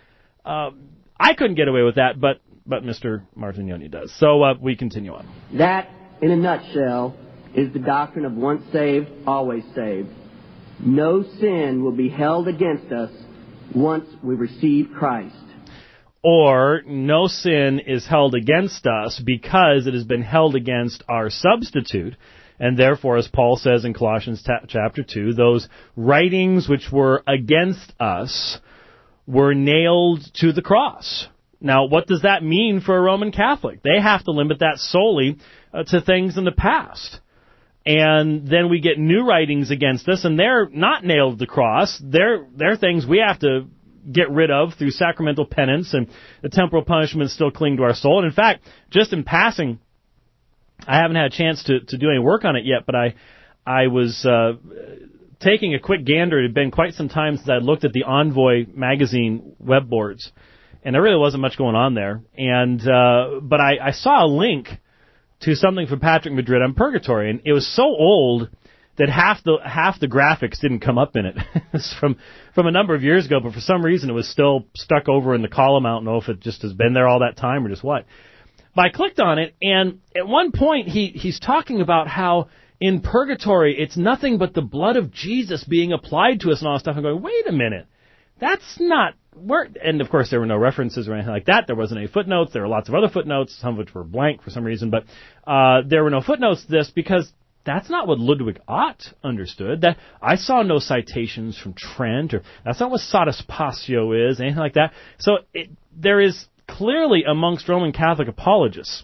I couldn't get away with that, but Mr. Martignoni does. So we continue on. That, in a nutshell, is the doctrine of once saved, always saved. No sin will be held against us once we receive Christ. Or no sin is held against us because it has been held against our substitute. And therefore, as Paul says in Colossians chapter 2, those writings which were against us were nailed to the cross. Now, what does that mean for a Roman Catholic? They have to limit that solely to things in the past. And then we get new writings against us, and they're not nailed to the cross. They're things we have to get rid of through sacramental penance, and the temporal punishments still cling to our soul. And in fact, just in passing, I haven't had a chance to do any work on it yet, but I was taking a quick gander. It had been quite some time since I looked at the Envoy magazine web boards, and there really wasn't much going on there. And but I saw a link to something from Patrick Madrid on Purgatory, and it was so old that half the graphics didn't come up in it. It's from a number of years ago, but for some reason it was still stuck over in the column. I don't know if it just has been there all that time or just what. But I clicked on it, and at one point he's talking about how in Purgatory it's nothing but the blood of Jesus being applied to us and all that stuff. I'm going, wait a minute, that's not where. And of course there were no references or anything like that. There wasn't any footnotes. There were lots of other footnotes, some of which were blank for some reason, but there were no footnotes to this because that's not what Ludwig Ott understood. That I saw no citations from Trent, or that's not what Satis Passio is, anything like that. So there is clearly amongst Roman Catholic apologists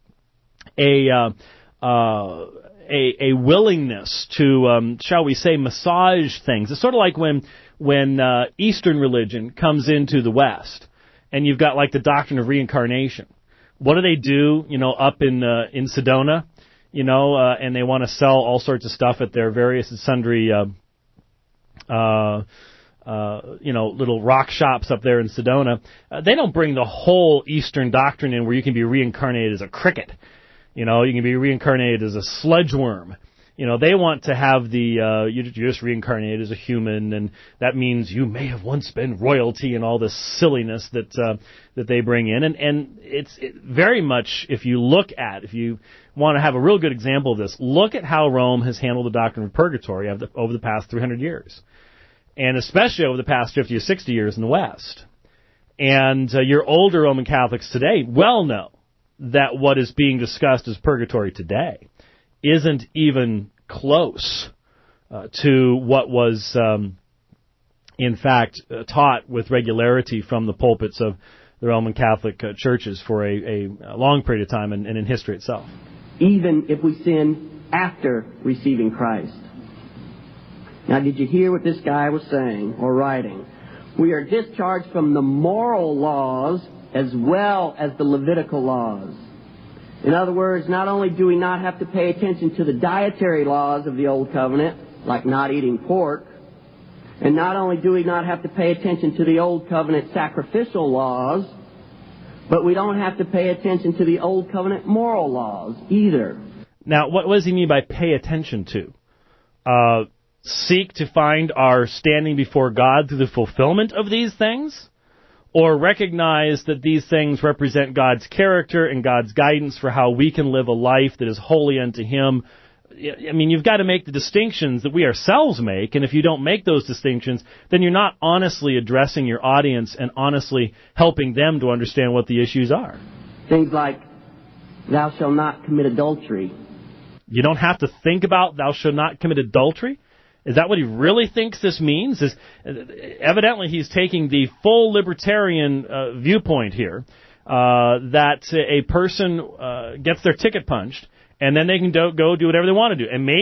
a willingness to, shall we say, massage things. It's sort of like when Eastern religion comes into the West, and you've got like the doctrine of reincarnation. What do? Up in Sedona? And they want to sell all sorts of stuff at their various and sundry, little rock shops up there in Sedona. They don't bring the whole Eastern doctrine in where you can be reincarnated as a cricket. You can be reincarnated as a sledgeworm. They want to have you're just reincarnated as a human, and that means you may have once been royalty and all this silliness that they bring in. And it's very much, if you want to have a real good example of this, look at how Rome has handled the doctrine of purgatory over the past 300 years. And especially over the past 50 or 60 years in the West. And your older Roman Catholics today well know that what is being discussed as purgatory today isn't even close to what was, in fact, taught with regularity from the pulpits of the Roman Catholic churches for a long period of time and in history itself. Even if we sin after receiving Christ. Now, did you hear what this guy was saying or writing? We are discharged from the moral laws as well as the Levitical laws. In other words, not only do we not have to pay attention to the dietary laws of the Old Covenant, like not eating pork, and not only do we not have to pay attention to the Old Covenant sacrificial laws, but we don't have to pay attention to the Old Covenant moral laws either. Now, what does he mean by pay attention to? Seek to find our standing before God through the fulfillment of these things? Or recognize that these things represent God's character and God's guidance for how we can live a life that is holy unto Him? I mean, you've got to make the distinctions that we ourselves make, and if you don't make those distinctions, then you're not honestly addressing your audience and honestly helping them to understand what the issues are. Things like, thou shalt not commit adultery. You don't have to think about thou shalt not commit adultery? Is that what he really thinks this means? Evidently, he's taking the full libertarian viewpoint here, that a person gets their ticket punched, and then they can go do whatever they want to do. And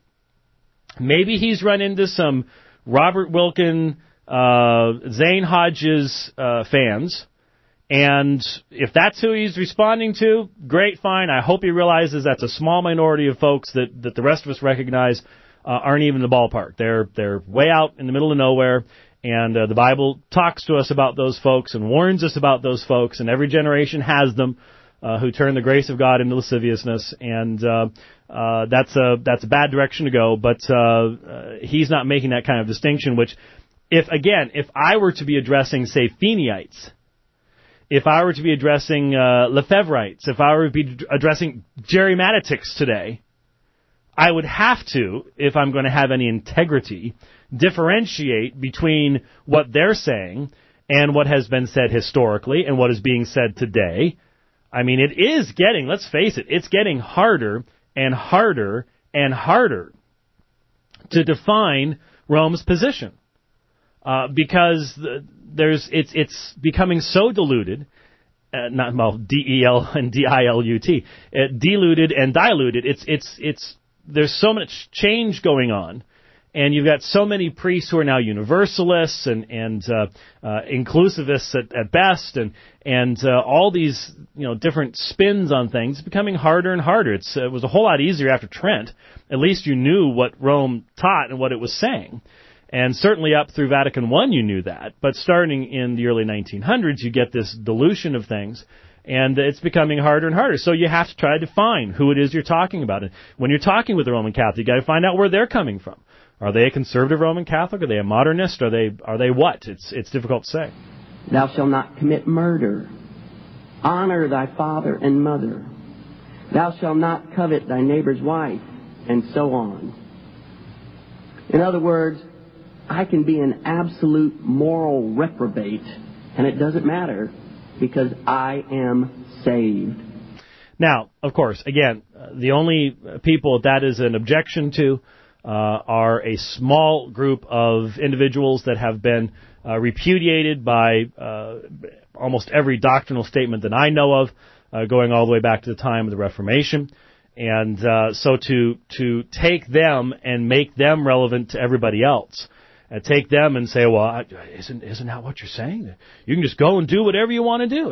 maybe he's run into some Robert Wilkin, Zane Hodges fans, and if that's who he's responding to, great, fine. I hope he realizes that's a small minority of folks that the rest of us recognize aren't even in the ballpark. They're way out in the middle of nowhere, And the Bible talks to us about those folks and warns us about those folks, and every generation has them who turn the grace of God into lasciviousness, and that's a bad direction to go. But he's not making that kind of distinction. Which, if I were to be addressing, say, Feeneites, if I were to be addressing Lefebvreites, if I were to be addressing Jerry Matetics today, I would have to, if I'm going to have any integrity, differentiate between what they're saying and what has been said historically and what is being said today. I mean, it is getting, let's face it, it's getting harder and harder and harder to define Rome's position because it's becoming so diluted, D-E-L and D-I-L-U-T, diluted and diluted. There's so much change going on. And you've got so many priests who are now universalists and inclusivists at best, and all these different spins on things. It's becoming harder and harder. It was a whole lot easier after Trent. At least you knew what Rome taught and what it was saying, and certainly up through Vatican I you knew that. But starting in the early 1900s, you get this dilution of things. And it's becoming harder and harder. So you have to try to define who it is you're talking about. And when you're talking with the Roman Catholic, you got to find out where they're coming from. Are they a conservative Roman Catholic? Are they a modernist? Are they what? It's difficult to say. Thou shalt not commit murder. Honor thy father and mother. Thou shalt not covet thy neighbor's wife, and so on. In other words, I can be an absolute moral reprobate, and it doesn't matter because I am saved. Now, of course, again, the only people that is an objection to are a small group of individuals that have been repudiated by almost every doctrinal statement that I know of, going all the way back to the time of the Reformation. And so to take them and make them relevant to everybody else, take them and say, well, isn't that what you're saying? You can just go and do whatever you want to do.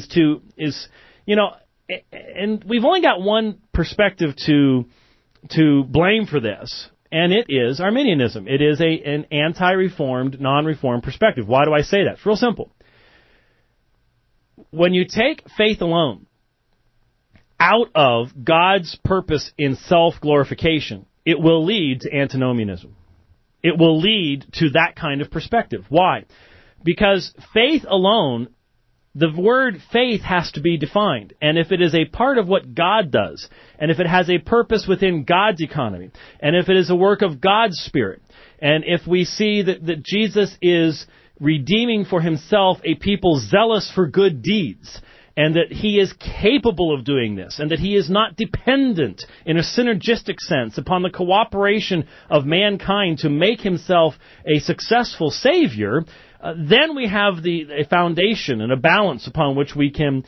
And we've only got one perspective to blame for this. And it is Arminianism. It is an anti-reformed, non-reformed perspective. Why do I say that? It's real simple. When you take faith alone out of God's purpose in self-glorification, it will lead to antinomianism. It will lead to that kind of perspective. Why? Because faith alone, the word faith has to be defined. And if it is a part of what God does, and if it has a purpose within God's economy, and if it is a work of God's Spirit, and if we see that Jesus is redeeming for himself a people zealous for good deeds, and that he is capable of doing this, and that he is not dependent in a synergistic sense upon the cooperation of mankind to make himself a successful Savior, then we have a foundation and a balance upon which we can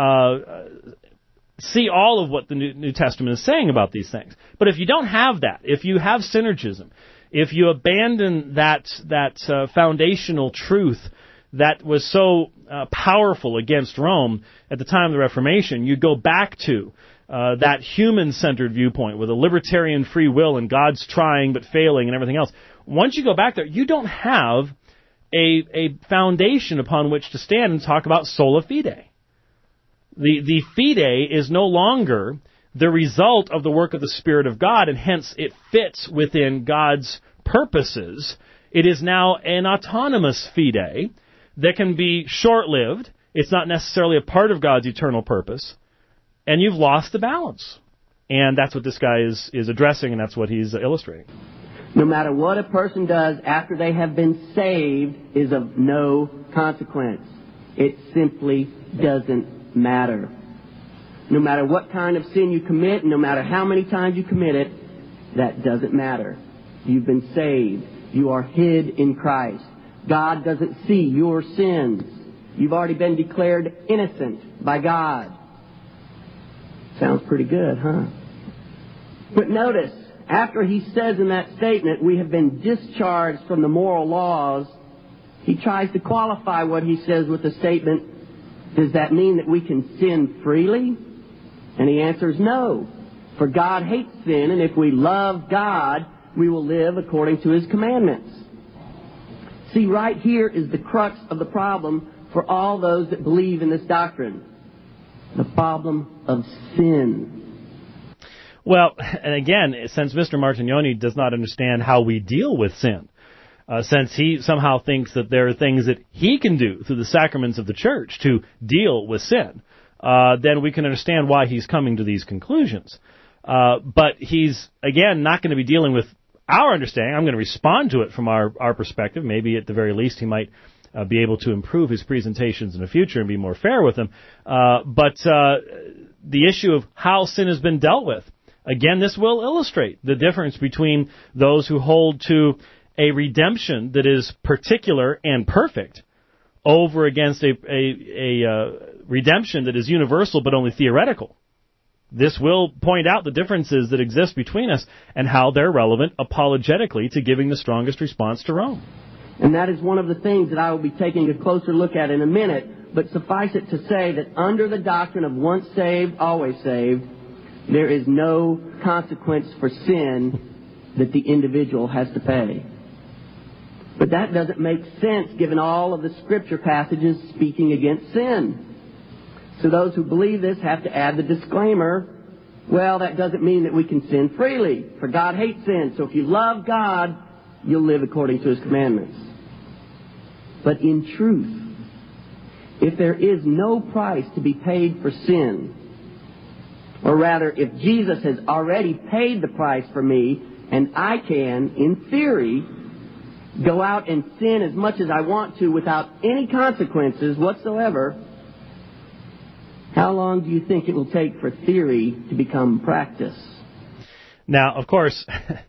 see all of what the New Testament is saying about these things. But if you don't have that, if you have synergism, if you abandon that foundational truth that was so powerful against Rome at the time of the Reformation, you go back to that human-centered viewpoint with a libertarian free will and God's trying but failing and everything else. Once you go back there, you don't have a foundation upon which to stand and talk about sola fide. The fide is no longer the result of the work of the Spirit of God, and hence it fits within God's purposes. It is now an autonomous fide that can be short-lived. It's not necessarily a part of God's eternal purpose, and you've lost the balance. And that's what this guy is addressing, and that's what he's illustrating. No matter what a person does after they have been saved is of no consequence. It simply doesn't matter. No matter what kind of sin you commit, no matter how many times you commit it, that doesn't matter. You've been saved. You are hid in Christ. God doesn't see your sins. You've already been declared innocent by God. Sounds pretty good, huh? But notice, after he says in that statement, we have been discharged from the moral laws, he tries to qualify what he says with the statement, does that mean that we can sin freely? And he answers no. For God hates sin, and if we love God, we will live according to his commandments. See, right here is the crux of the problem for all those that believe in this doctrine. The problem of sin. Well, and again, since Mr. Martignoni does not understand how we deal with sin, since he somehow thinks that there are things that he can do through the sacraments of the church to deal with sin, then we can understand why he's coming to these conclusions. But he's, again, not going to be dealing with our understanding. I'm going to respond to it from our perspective. Maybe at the very least he might be able to improve his presentations in the future and be more fair with them. But the issue of how sin has been dealt with, again, this will illustrate the difference between those who hold to a redemption that is particular and perfect over against a redemption that is universal but only theoretical. This will point out the differences that exist between us and how they're relevant apologetically to giving the strongest response to Rome. And that is one of the things that I will be taking a closer look at in a minute. But suffice it to say that under the doctrine of once saved, always saved, there is no consequence for sin that the individual has to pay. But that doesn't make sense given all of the scripture passages speaking against sin. So those who believe this have to add the disclaimer, well, that doesn't mean that we can sin freely, for God hates sin. So if you love God, you'll live according to His commandments. But in truth, if there is no price to be paid for sin, or rather, if Jesus has already paid the price for me, and I can, in theory, go out and sin as much as I want to without any consequences whatsoever, how long do you think it will take for theory to become practice? Now, of course,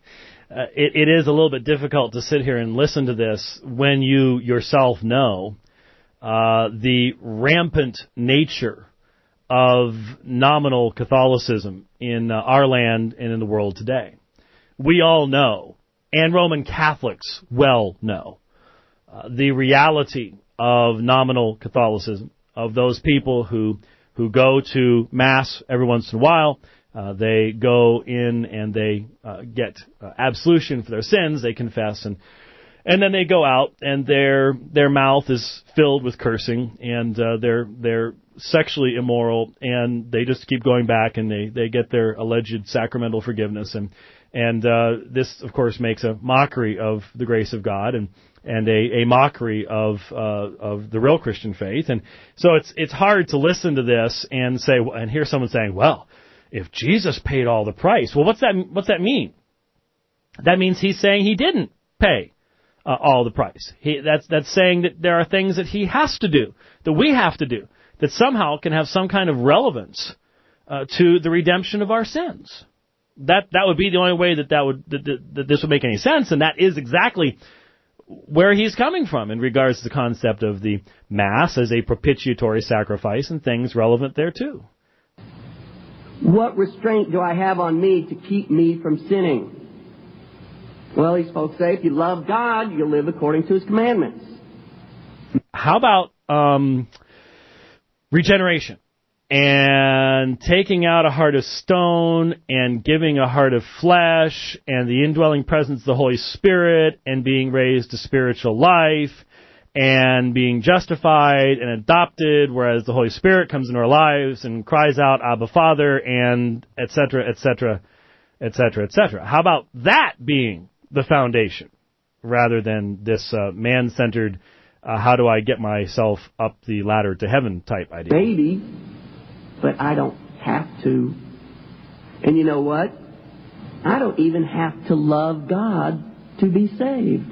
it is a little bit difficult to sit here and listen to this when you yourself know the rampant nature of nominal Catholicism in our land and in the world today. We all know, and Roman Catholics well know, the reality of nominal Catholicism, of those people who go to Mass every once in a while. They go in and they get absolution for their sins, they confess, and then they go out and their mouth is filled with cursing, and they're sexually immoral, and they just keep going back and they get their alleged sacramental forgiveness, and this of course makes a mockery of the grace of God and a mockery of the real Christian faith. And so it's hard to listen to this and say, and hear someone saying, well, if Jesus paid all the price, well, what's that mean? That means he's saying he didn't pay all the price. That's saying that there are things that he has to do, that we have to do, that somehow can have some kind of relevance to the redemption of our sins. That would be the only way that this would make any sense, and that is exactly where he's coming from in regards to the concept of the Mass as a propitiatory sacrifice and things relevant there too. What restraint do I have on me to keep me from sinning? Well, these folks say if you love God, you'll live according to His commandments. How about regeneration and taking out a heart of stone and giving a heart of flesh and the indwelling presence of the Holy Spirit and being raised to spiritual life and being justified and adopted, whereas the Holy Spirit comes into our lives and cries out, Abba, Father, and et cetera, et cetera, et cetera, et cetera. How about that being the foundation rather than this man-centered, how do I get myself up the ladder to heaven type idea? Maybe, but I don't have to. And you know what? I don't even have to love God to be saved.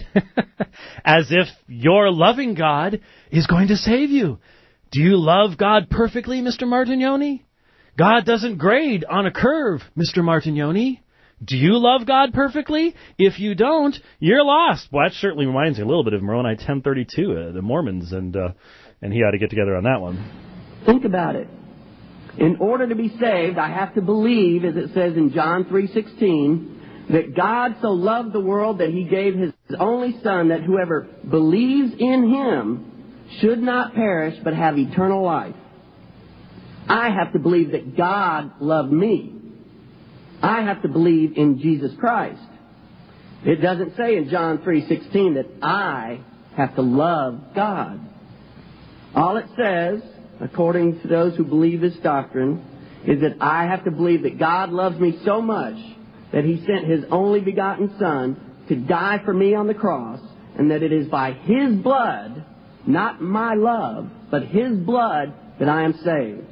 As if your loving God is going to save you. Do you love God perfectly, Mr. Martignoni? God doesn't grade on a curve, Mr. Martignoni. Do you love God perfectly? If you don't, you're lost. Well, that certainly reminds me a little bit of Moroni 1032, the Mormons, and he ought to get together on that one. Think about it. In order to be saved, I have to believe, as it says in John 3:16, that God so loved the world that He gave His only Son, that whoever believes in Him should not perish but have eternal life. I have to believe that God loved me. I have to believe in Jesus Christ. It doesn't say in John 3:16 that I have to love God. All it says, according to those who believe this doctrine, is that I have to believe that God loves me so much that He sent His only begotten Son to die for me on the cross, and that it is by His blood, not my love, but His blood, that I am saved.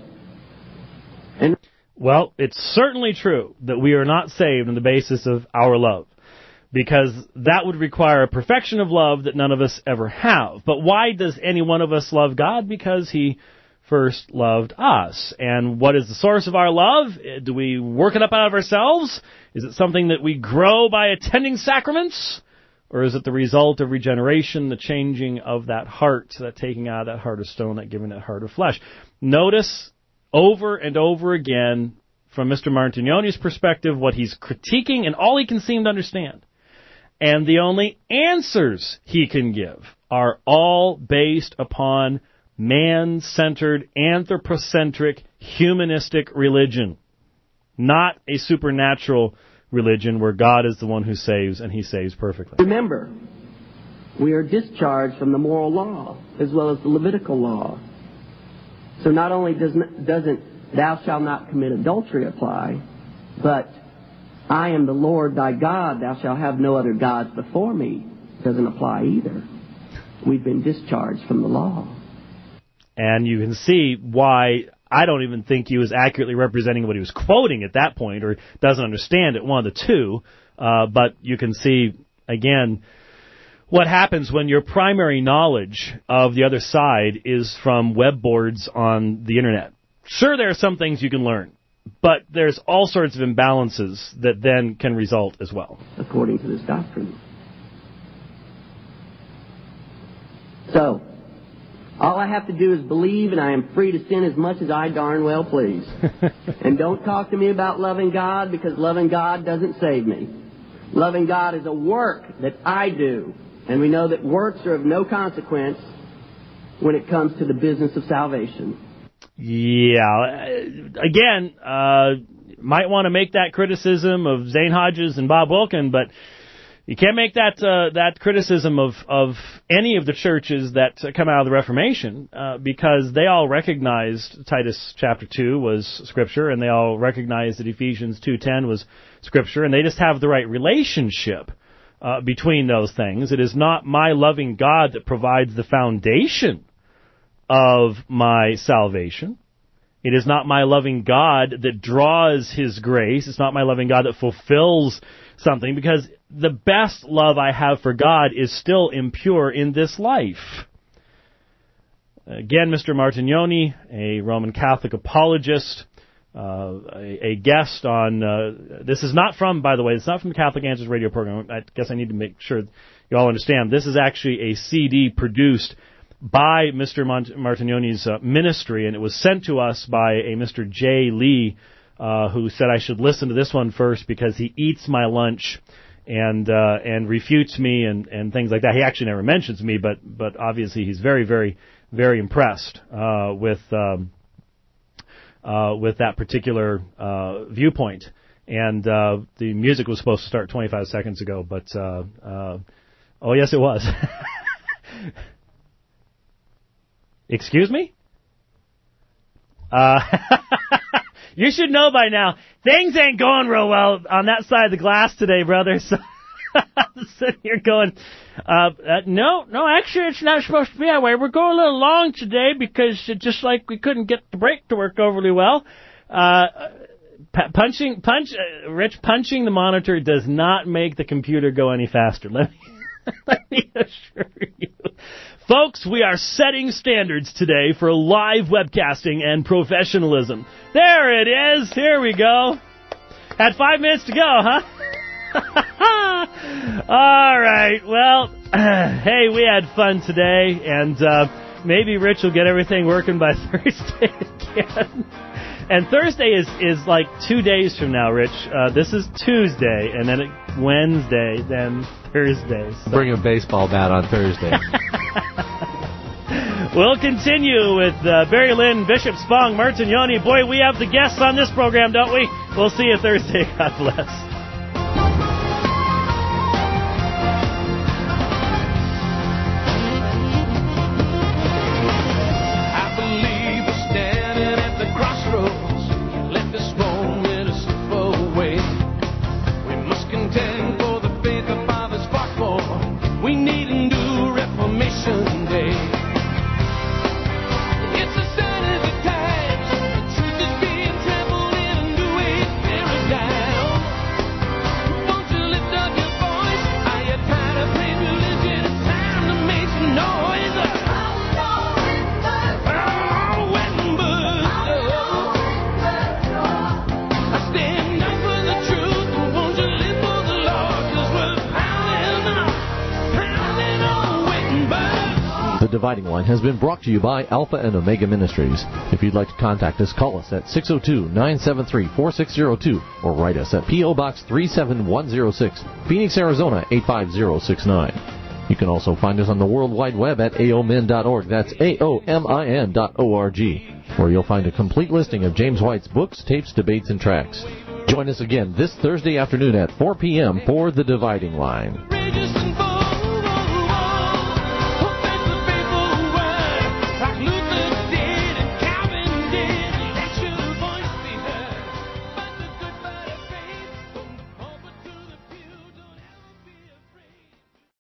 And well, it's certainly true that we are not saved on the basis of our love, because that would require a perfection of love that none of us ever have. But why does any one of us love God? Because He first loved us. And what is the source of our love? Do we work it up out of ourselves? Is it something that we grow by attending sacraments? Or is it the result of regeneration, the changing of that heart, that taking out of that heart of stone, that giving that heart of flesh? Notice over and over again, from Mr. Martignoni's perspective, what he's critiquing and all he can seem to understand. And the only answers he can give are all based upon man-centered, anthropocentric, humanistic religion, not a supernatural religion where God is the one who saves and He saves perfectly. remember, we are discharged from the moral law as well as the Levitical law. So not only doesn't thou shalt not commit adultery apply, but I am the Lord thy God, thou shalt have no other gods before me doesn't apply either. We've been discharged from the law. And you can see why I don't even think he was accurately representing what he was quoting at that point, or doesn't understand it, one of the two. But you can see, again, what happens when your primary knowledge of the other side is from web boards on the Internet. Sure, there are some things you can learn, but there's all sorts of imbalances that then can result as well. According to this doctrine. So, all I have to do is believe, and I am free to sin as much as I darn well please. And don't talk to me about loving God, because loving God doesn't save me. Loving God is a work that I do. And we know that works are of no consequence when it comes to the business of salvation. Yeah. Again, might want to make that criticism of Zane Hodges and Bob Wilkin, but you can't make that criticism of any of the churches that come out of the Reformation, because they all recognized Titus chapter 2 was Scripture, and they all recognized that Ephesians 2:10 was Scripture, and they just have the right relationship between those things. It is not my loving God that provides the foundation of my salvation. It is not my loving God that draws His grace. It's not my loving God that fulfills something, because the best love I have for God is still impure in this life. Again, Mr. Martignoni, a Roman Catholic apologist, a guest on, this is not from, by the way, it's not from the Catholic Answers radio program. I guess I need to make sure you all understand. This is actually a CD produced by Mr. Martignoni's ministry, and it was sent to us by a Mr. J. Lee, who said I should listen to this one first because he eats my lunch and refutes me and things like that. He actually never mentions me, but obviously he's very, very, very impressed with that particular viewpoint. And the music was supposed to start 25 seconds ago, but oh yes, it was. Excuse me? You should know by now, things ain't going real well on that side of the glass today, brother. So I'm sitting here going, no, actually it's not supposed to be that way. We're going a little long today because just like we couldn't get the brake to work overly well. Rich, punching the monitor does not make the computer go any faster. Let me assure you. Folks, we are setting standards today for live webcasting and professionalism. There it is. Here we go. Had 5 minutes to go, huh? All right. Well, hey, we had fun today, and maybe Rich will get everything working by Thursday again. And Thursday is like 2 days from now, Rich. This is Tuesday, and then Wednesday, then Thursday. So. Bring a baseball bat on Thursday. We'll continue with Barry Lynn, Bishop Spong, Martignoni. Boy, we have the guests on this program, don't we? We'll see you Thursday. God bless. Dividing Line has been brought to you by Alpha and Omega Ministries. If you'd like to contact us, call us at 602-973-4602 or write us at P.O. Box 37106, Phoenix, Arizona 85069. You can also find us on the World Wide Web at aomin.org. That's aomin.org, where you'll find a complete listing of James White's books, tapes, debates, and tracts. Join us again this Thursday afternoon at 4 p.m. for The Dividing Line.